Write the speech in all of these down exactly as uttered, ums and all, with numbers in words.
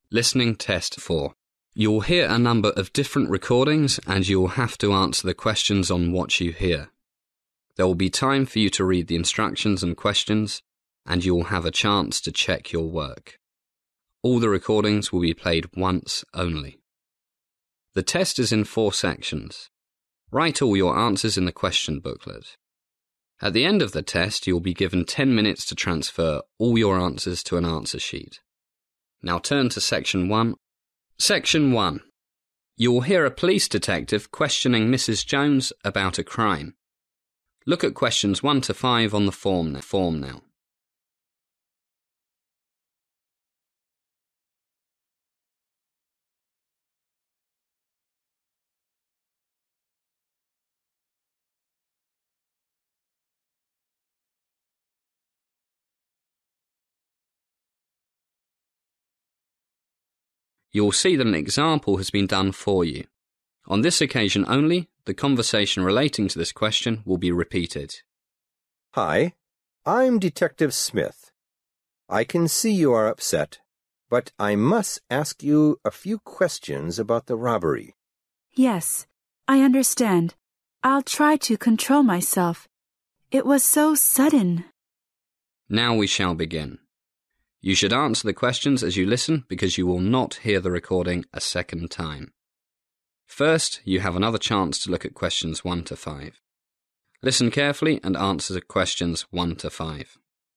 Listening Test four. You'll hear a number of different recordings and you'll have to answer the questions on what you hear. There will be time for you to read the instructions and questions, and you'll have a chance to check your work. All the recordings will be played once only. The test is in four sections. Write all your answers in the question booklet. At the end of the test, you'll be given ten minutes to transfer all your answers to an answer sheet. Now turn to Section one. Section one. You'll hear a police detective questioning Missus Jones about a crime. Look at questions one to five on the form now. You'll see that an example has been done for you. On this occasion only, the conversation relating to this question will be repeated. Hi, I'm Detective Smith. I can see you are upset, but I must ask you a few questions about the robbery. Yes, I understand. I'll try to control myself. It was so sudden. Now we shall begin. You should answer the questions as you listen because you will not hear the recording a second time. First, you have another chance to look at questions one to five. Listen carefully and answer questions one to five.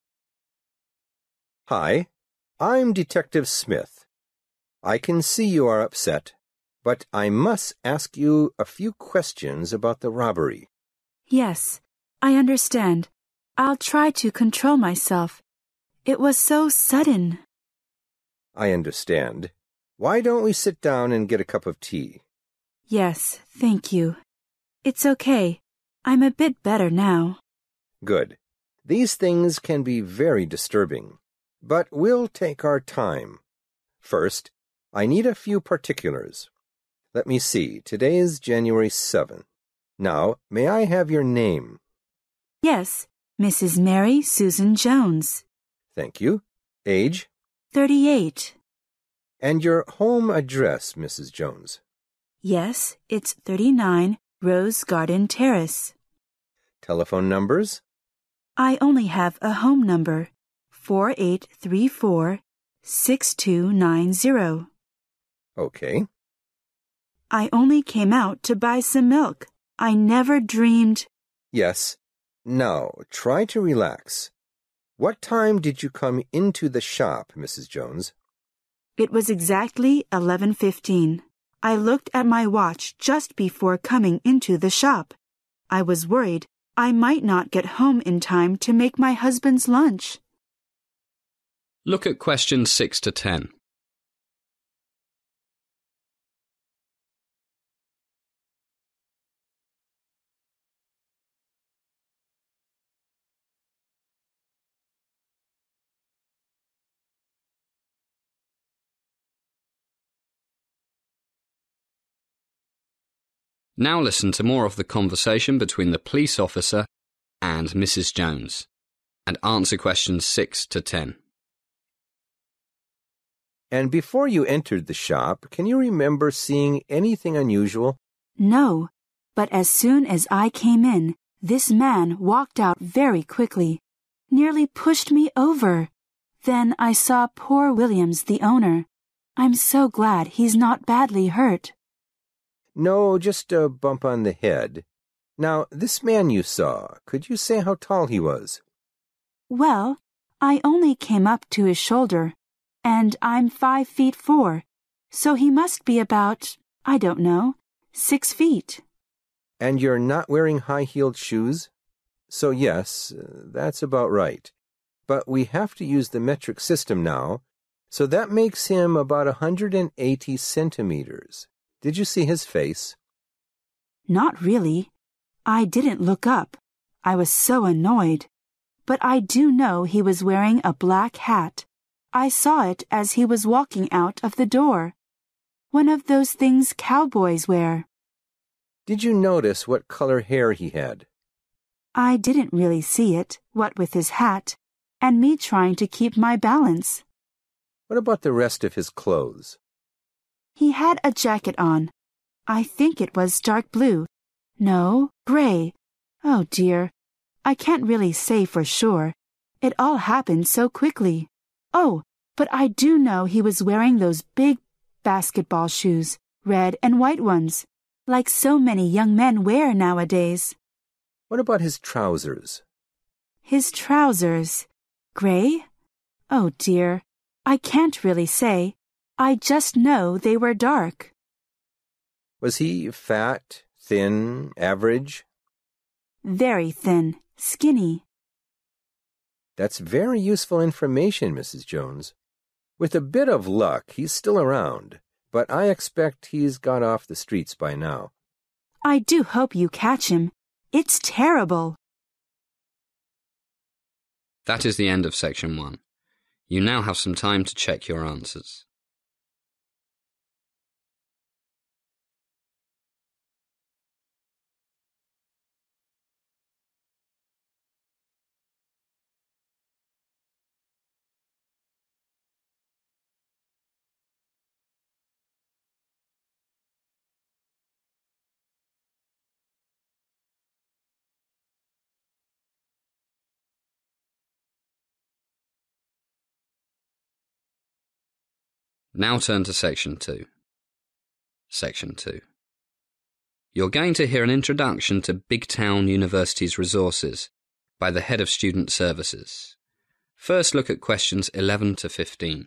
Hi, I'm Detective Smith. I can see you are upset, but I must ask you a few questions about the robbery. Yes, I understand. I'll try to control myself. It was so sudden. I understand. Why don't we sit down and get a cup of tea? Yes, thank you. It's okay. I'm a bit better now. Good. These things can be very disturbing, but we'll take our time. First, I need a few particulars. Let me see. Today is January seventh. Now, may I have your name? Yes, Missus Mary Susan Jones. Thank you. Age? Thirty-eight. And your home address, Missus Jones? Yes, it's thirty-nine Rose Garden Terrace. Telephone numbers? I only have a home number, four eight three four, six two nine zero. Okay. I only came out to buy some milk. I never dreamed... Yes. Now, try to relax. What time did you come into the shop, Missus Jones? It was exactly eleven fifteen. I looked at my watch just before coming into the shop. I was worried I might not get home in time to make my husband's lunch. Look at questions six to ten. Now listen to more of the conversation between the police officer and Missus Jones, and answer questions six to ten. And before you entered the shop, can you remember seeing anything unusual? No, but as soon as I came in, this man walked out very quickly, nearly pushed me over. Then I saw poor Williams, the owner. I'm so glad he's not badly hurt. No, just a bump on the head. Now, this man you saw, could you say how tall he was? Well, I only came up to his shoulder, and I'm five feet four, so he must be about, I don't know, six feet. And you're not wearing high-heeled shoes? So yes, that's about right. But we have to use the metric system now, so that makes him about one hundred eighty centimeters. Did you see his face? Not really. I didn't look up. I was so annoyed. But I do know he was wearing a black hat. I saw it as he was walking out of the door. One of those things cowboys wear. Did you notice what color hair he had? I didn't really see it, what with his hat, and me trying to keep my balance. What about the rest of his clothes? He had a jacket on. I think it was dark blue. No, gray. Oh dear. I can't really say for sure. It all happened so quickly. Oh, but I do know he was wearing those big basketball shoes, red and white ones, like so many young men wear nowadays. What about his trousers? His trousers. Gray? Oh dear. I can't really say. I just know they were dark. Was he fat, thin, average? Very thin, skinny. That's very useful information, Missus Jones. With a bit of luck, he's still around, but I expect he's got off the streets by now. I do hope you catch him. It's terrible. That is the end of section one. You now have some time to check your answers. Now turn to section two. Section two. You're going to hear an introduction to Big Town University's resources by the Head of Student Services. First, look at questions eleven to fifteen.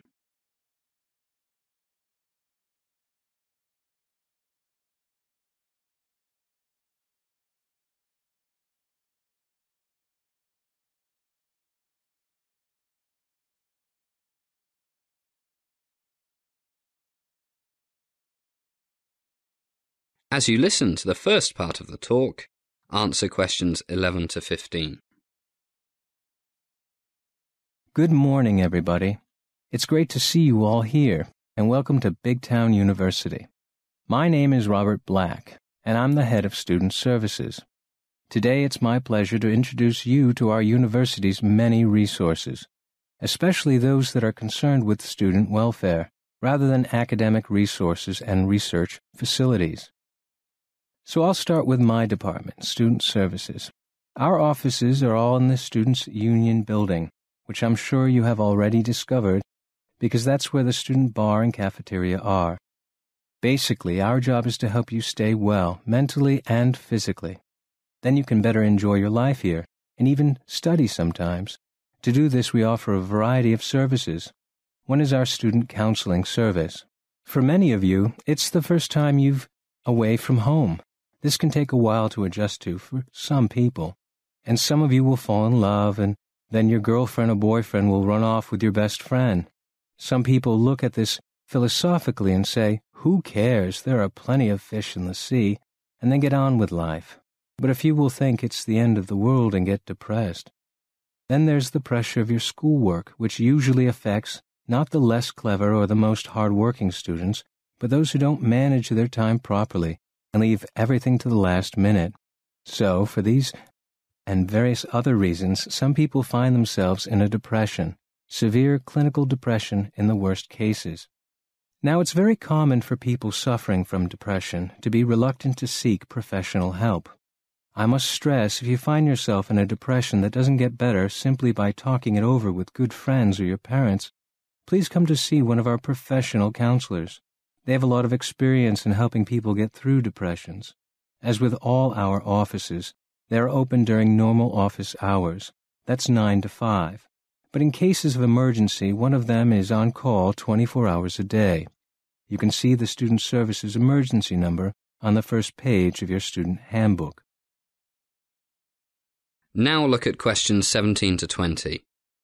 As you listen to the first part of the talk, answer questions eleven to fifteen. Good morning, everybody. It's great to see you all here, and welcome to Big Town University. My name is Robert Black, and I'm the head of Student Services. Today it's my pleasure to introduce you to our university's many resources, especially those that are concerned with student welfare, rather than academic resources and research facilities. So I'll start with my department, Student Services. Our offices are all in the Students' Union building, which I'm sure you have already discovered, because that's where the student bar and cafeteria are. Basically, our job is to help you stay well, mentally and physically. Then you can better enjoy your life here, and even study sometimes. To do this, we offer a variety of services. One is our student counseling service. For many of you, it's the first time you've away from home. This can take a while to adjust to for some people, and some of you will fall in love, and then your girlfriend or boyfriend will run off with your best friend. Some people look at this philosophically and say, who cares, there are plenty of fish in the sea, and then get on with life. But a few will think it's the end of the world and get depressed. Then there's the pressure of your schoolwork, which usually affects not the less clever or the most hard-working students, but those who don't manage their time properly and leave everything to the last minute. So, for these and various other reasons, some people find themselves in a depression, severe clinical depression in the worst cases. Now, it's very common for people suffering from depression to be reluctant to seek professional help. I must stress, if you find yourself in a depression that doesn't get better simply by talking it over with good friends or your parents, please come to see one of our professional counselors. They have a lot of experience in helping people get through depressions. As with all our offices, they are open during normal office hours. That's nine to five. But in cases of emergency, one of them is on call twenty-four hours a day. You can see the Student Services emergency number on the first page of your student handbook. Now look at questions seventeen to twenty.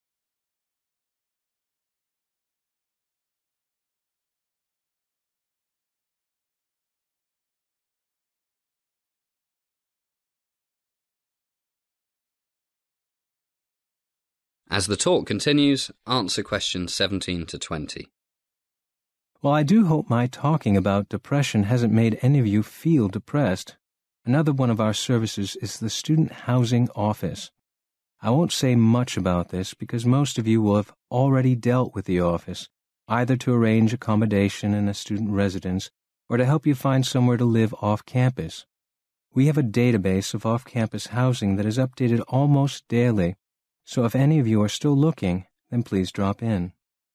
As the talk continues, answer questions seventeen to twenty. Well, I do hope my talking about depression hasn't made any of you feel depressed. Another one of our services is the Student Housing Office. I won't say much about this because most of you will have already dealt with the office. either to arrange accommodation in a student residence or to help you find somewhere to live off campus. We have a database of off-campus housing that is updated almost daily, so if any of you are still looking, then please drop in.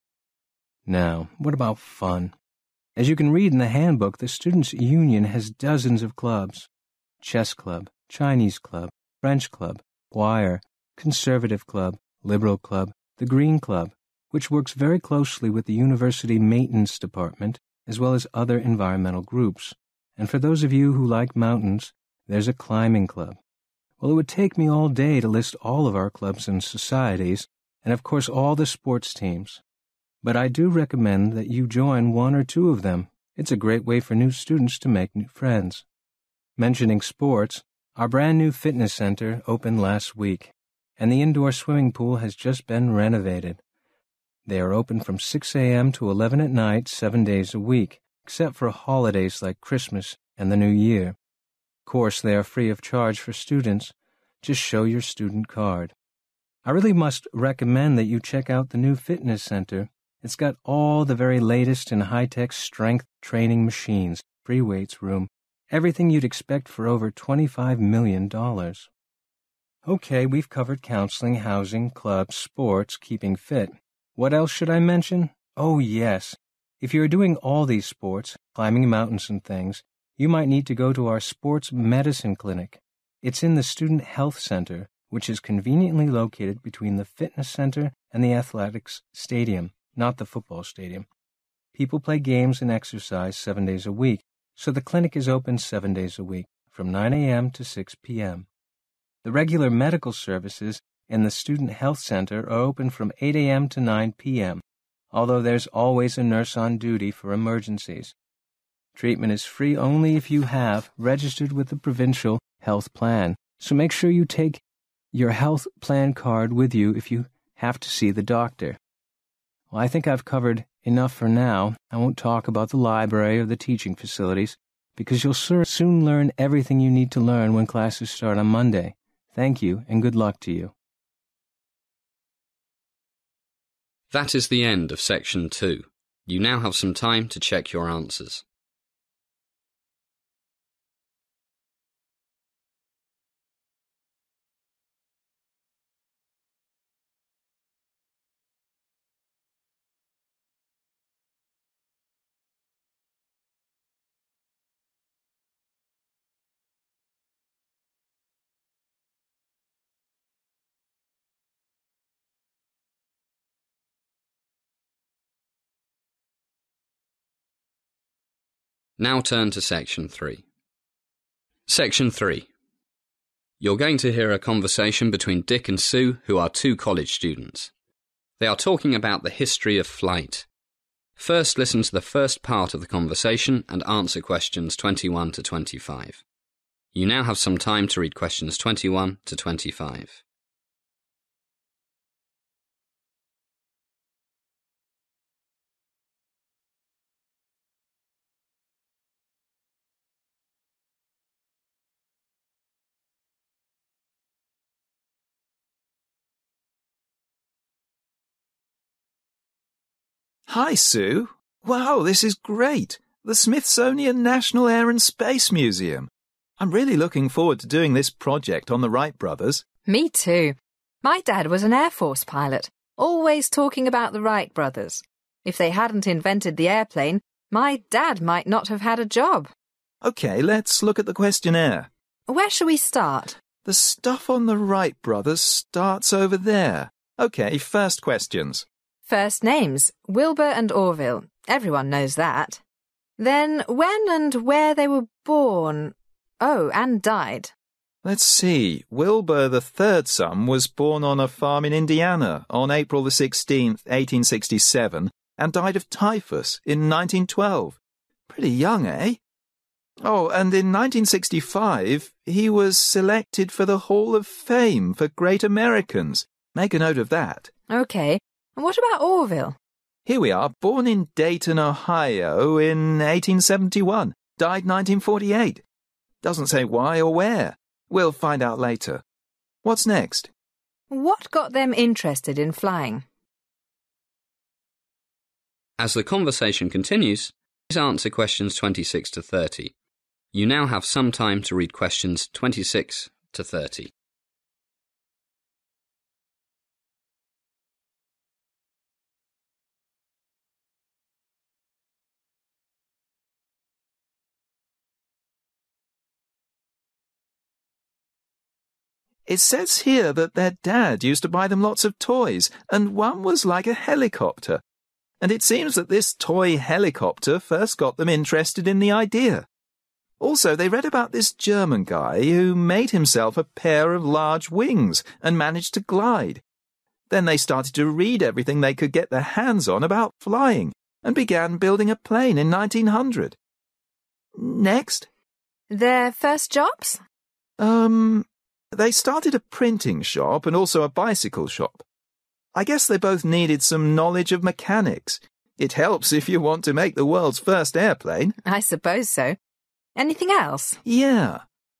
Now, what about fun? As you can read in the handbook, the Students' Union has dozens of clubs. Chess club, Chinese club, French club, choir, conservative club, liberal club, the Green Club, which works very closely with the university maintenance department, as well as other environmental groups. And for those of you who like mountains, there's a climbing club. Well, it would take me all day to list all of our clubs and societies, and of course all the sports teams. But I do recommend that you join one or two of them. It's a great way for new students to make new friends. Mentioning sports, our brand new fitness center opened last week, and the indoor swimming pool has just been renovated. They are open from six a.m. to eleven at night, seven days a week, except for holidays like Christmas and the New Year. Of course, they are free of charge for students. Just show your student card. I really must recommend that you check out the new fitness center. It's got all the very latest in high-tech strength training machines, free weights room, everything you'd expect for over twenty-five million dollars. Okay, we've covered counseling, housing, clubs, sports, keeping fit. What else should I mention? Oh, yes. If you're doing all these sports, climbing mountains and things, you might need to go to our sports medicine clinic. It's in the Student Health Center, which is conveniently located between the fitness center and the athletics stadium, not the football stadium. People play games and exercise seven days a week, so the clinic is open seven days a week, from nine a.m. to six p.m. The regular medical services in the Student Health Center are open from eight a.m. to nine p.m., although there's always a nurse on duty for emergencies. Treatment is free only if you have registered with the provincial health plan, so make sure you take your health plan card with you if you have to see the doctor. Well, I think I've covered enough for now. I won't talk about the library or the teaching facilities, because you'll soon learn everything you need to learn when classes start on Monday. Thank you, and good luck to you. That is the end of section two. You now have some time to check your answers. Now turn to section three. Section three. You're going to hear a conversation between Dick and Sue, who are two college students. They are talking about the history of flight. First, listen to the first part of the conversation and answer questions twenty-one to twenty-five. You now have some time to read questions twenty-one to twenty-five. Hi, Sue. Wow, this is great. The Smithsonian National Air and Space Museum. I'm really looking forward to doing this project on the Wright brothers. Me too. My dad was an Air Force pilot, always talking about the Wright brothers. If they hadn't invented the airplane, my dad might not have had a job. Okay, let's look at the questionnaire. Where shall we start? The stuff on the Wright brothers starts over there. Okay, first questions. First names, Wilbur and Orville. Everyone knows that. Then when and where they were born. Oh, and died. Let's see. Wilbur, the third son, was born on a farm in Indiana on April the sixteenth, eighteen sixty-seven, and died of typhus in nineteen twelve. Pretty young, eh? Oh, and in nineteen sixty-five, he was selected for the Hall of Fame for Great Americans. Make a note of that. Okay. And what about Orville? Here we are, born in Dayton, Ohio in eighteen seventy-one, died nineteen forty-eight. Doesn't say why or where. We'll find out later. What's next? What got them interested in flying? As the conversation continues, please answer questions twenty-six to thirty. You now have some time to read questions twenty-six to thirty. It says here that their dad used to buy them lots of toys, and one was like a helicopter. And it seems that this toy helicopter first got them interested in the idea. Also, they read about this German guy who made himself a pair of large wings and managed to glide. Then they started to read everything they could get their hands on about flying and began building a plane in nineteen hundred. Next. Their first jobs? Um... They started a printing shop and also a bicycle shop. I guess they both needed some knowledge of mechanics. It helps if you want to make the world's first airplane. I suppose so. Anything else? Yeah.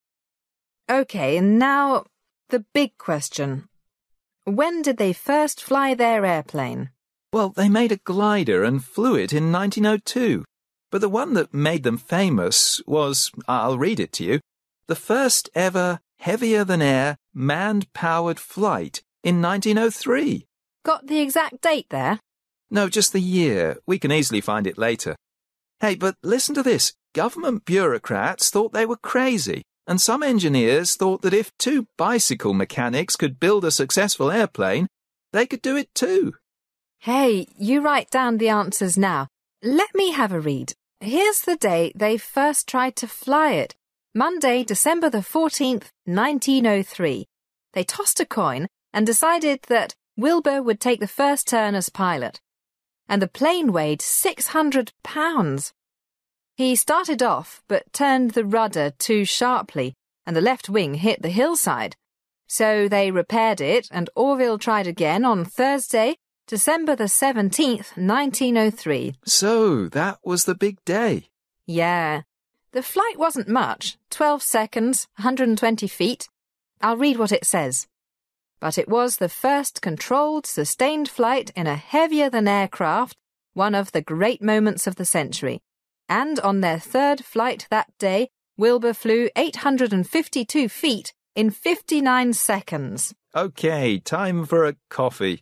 OK, and now the big question. When did they first fly their airplane? Well, they made a glider and flew it in nineteen oh two. But the one that made them famous was, I'll read it to you, the first ever heavier-than-air, manned-powered flight in nineteen oh three. Got the exact date there? No, just the year. We can easily find it later. Hey, but listen to this. Government bureaucrats thought they were crazy, and some engineers thought that if two bicycle mechanics could build a successful airplane, they could do it too. Hey, you write down the answers now. Let me have a read. Here's the day they first tried to fly it. Monday, December the fourteenth, nineteen oh three. They tossed a coin and decided that Wilbur would take the first turn as pilot. And the plane weighed six hundred pounds. He started off, but turned the rudder too sharply, and the left wing hit the hillside. So they repaired it, and Orville tried again on Thursday, December the seventeenth, nineteen oh three. So that was the big day. Yeah. The flight wasn't much, twelve seconds, one hundred twenty feet. I'll read what it says. But it was the first controlled, sustained flight in a heavier-than-air craft, one of the great moments of the century. And on their third flight that day, Wilbur flew eight hundred fifty-two feet in fifty-nine seconds. OK, time for a coffee.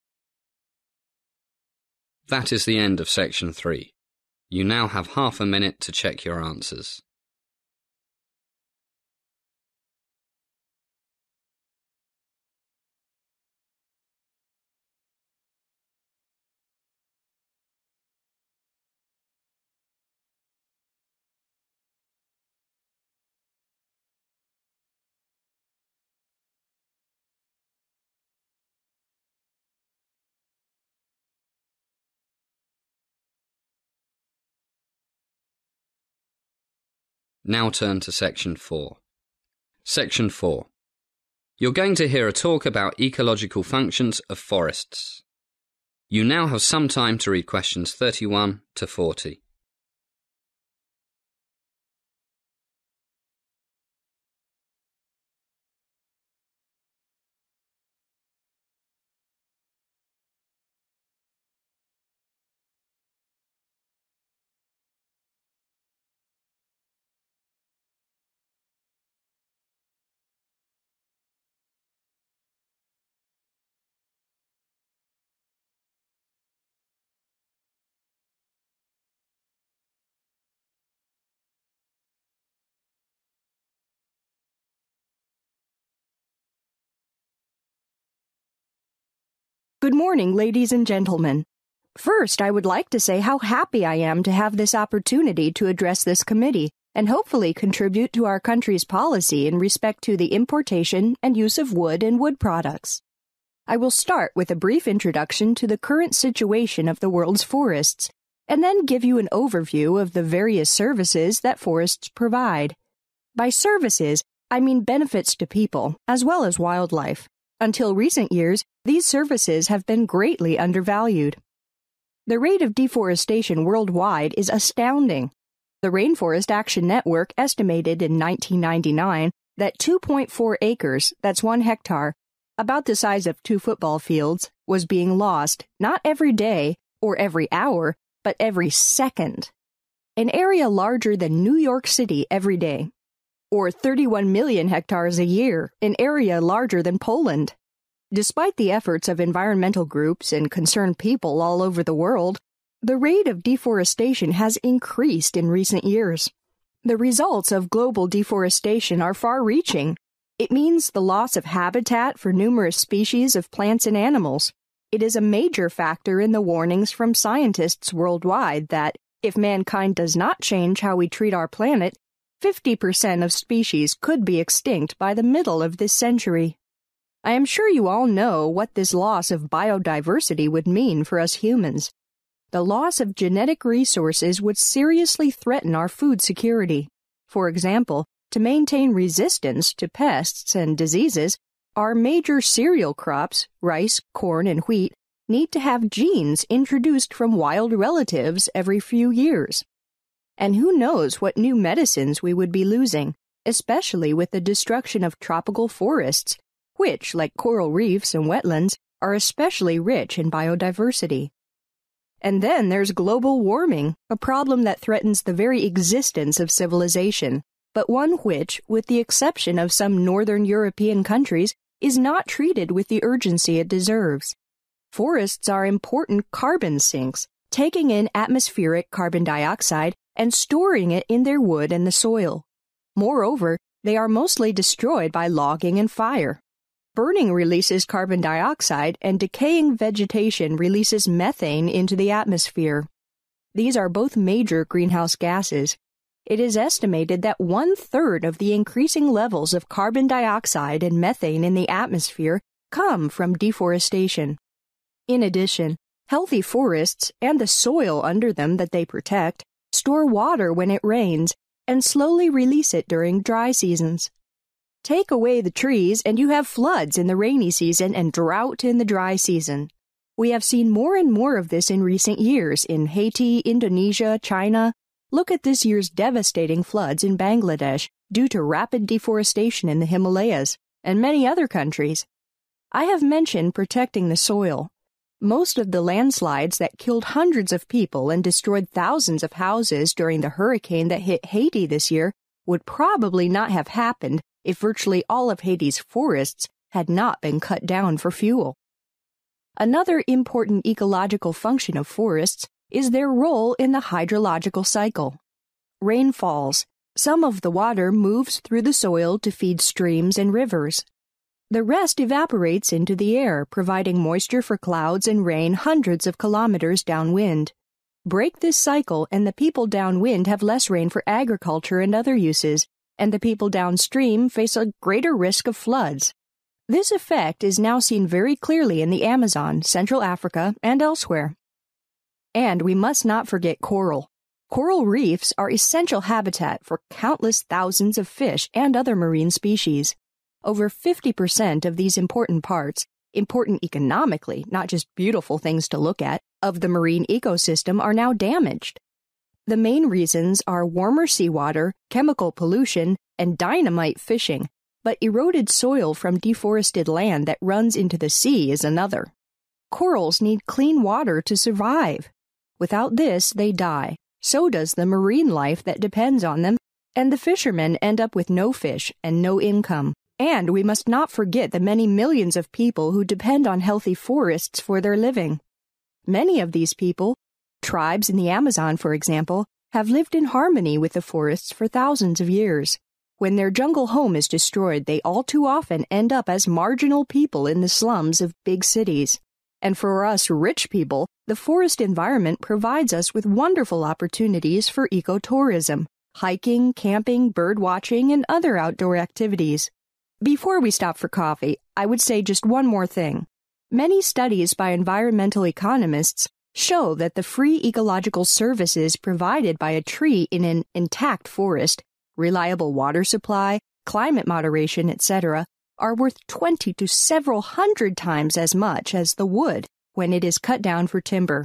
That is the end of section three. You now have half a minute to check your answers. Now turn to section four. Section four. You're going to hear a talk about ecological functions of forests. You now have some time to read questions thirty-one to forty. Good morning, ladies and gentlemen. First, I would like to say how happy I am to have this opportunity to address this committee and hopefully contribute to our country's policy in respect to the importation and use of wood and wood products. I will start with a brief introduction to the current situation of the world's forests, and then give you an overview of the various services that forests provide. By services, I mean benefits to people, as well as wildlife. Until recent years, these services have been greatly undervalued. The rate of deforestation worldwide is astounding. The Rainforest Action Network estimated in nineteen ninety-nine that two point four acres, that's one hectare, about the size of two football fields, was being lost, not every day, or every hour, but every second. An area larger than New York City every day. Or thirty-one million hectares a year, an area larger than Poland. Despite the efforts of environmental groups and concerned people all over the world, the rate of deforestation has increased in recent years. The results of global deforestation are far-reaching. It means the loss of habitat for numerous species of plants and animals. It is a major factor in the warnings from scientists worldwide that, if mankind does not change how we treat our planet, fifty percent of species could be extinct by the middle of this century. I am sure you all know what this loss of biodiversity would mean for us humans. The loss of genetic resources would seriously threaten our food security. For example, to maintain resistance to pests and diseases, our major cereal crops, rice, corn, and wheat, need to have genes introduced from wild relatives every few years. And who knows what new medicines we would be losing, especially with the destruction of tropical forests, which, like coral reefs and wetlands, are especially rich in biodiversity. And then there's global warming, a problem that threatens the very existence of civilization, but one which, with the exception of some northern European countries, is not treated with the urgency it deserves. Forests are important carbon sinks, taking in atmospheric carbon dioxide and storing it in their wood and the soil. Moreover, they are mostly destroyed by logging and fire. Burning releases carbon dioxide, and decaying vegetation releases methane into the atmosphere. These are both major greenhouse gases. It is estimated that one-third of the increasing levels of carbon dioxide and methane in the atmosphere come from deforestation. In addition, healthy forests and the soil under them that they protect store water when it rains and slowly release it during dry seasons. Take away the trees and you have floods in the rainy season and drought in the dry season. We have seen more and more of this in recent years in Haiti, Indonesia, China. Look at this year's devastating floods in Bangladesh due to rapid deforestation in the Himalayas, and many other countries. I have mentioned protecting the soil. Most of the landslides that killed hundreds of people and destroyed thousands of houses during the hurricane that hit Haiti this year would probably not have happened if virtually all of Haiti's forests had not been cut down for fuel. Another important ecological function of forests is their role in the hydrological cycle. Rain falls. Some of the water moves through the soil to feed streams and rivers. The rest evaporates into the air, providing moisture for clouds and rain hundreds of kilometers downwind. Break this cycle and the people downwind have less rain for agriculture and other uses, and the people downstream face a greater risk of floods. This effect is now seen very clearly in the Amazon, Central Africa, and elsewhere. And we must not forget coral. Coral reefs are essential habitat for countless thousands of fish and other marine species. Over fifty percent of these important parts, important economically, not just beautiful things to look at, of the marine ecosystem are now damaged. The main reasons are warmer seawater, chemical pollution, and dynamite fishing, but eroded soil from deforested land that runs into the sea is another. Corals need clean water to survive. Without this, they die. So does the marine life that depends on them, and the fishermen end up with no fish and no income. And we must not forget the many millions of people who depend on healthy forests for their living. Many of these people, tribes in the Amazon for example, have lived in harmony with the forests for thousands of years. When their jungle home is destroyed, they all too often end up as marginal people in the slums of big cities. And for us rich people, the forest environment provides us with wonderful opportunities for ecotourism, hiking, camping, bird watching, and other outdoor activities. Before we stop for coffee, I would say just one more thing. Many studies by environmental economists show that the free ecological services provided by a tree in an intact forest, reliable water supply, climate moderation, et cetera, are worth twenty to several hundred times as much as the wood when it is cut down for timber.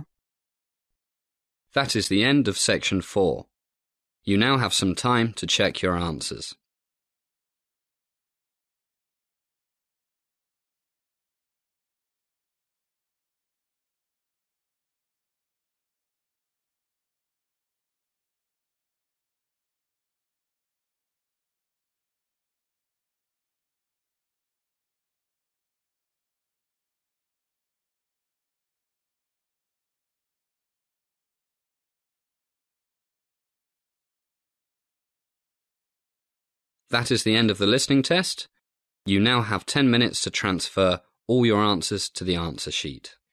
That is the end of section four. You now have some time to check your answers. That is the end of the listening test. You now have ten minutes to transfer all your answers to the answer sheet.